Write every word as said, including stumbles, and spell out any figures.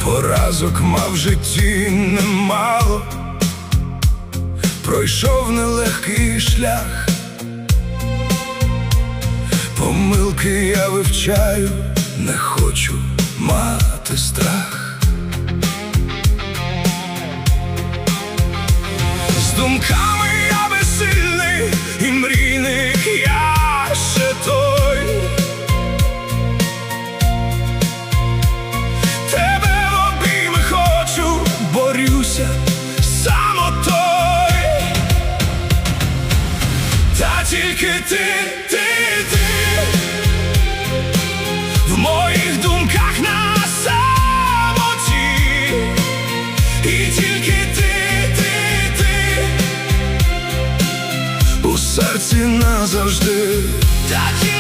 Поразок мав в житті немало, пройшов нелегкий шлях. Помилки я вивчаю, не хочу мати страх. З думками я безсильний, і мрійник я ще той. Тебе в обійми хочу, борюся самотой. Та тільки ти, ти, ти в моїх думках на самоті. І тільки ти, ти, ти у серці назавжди.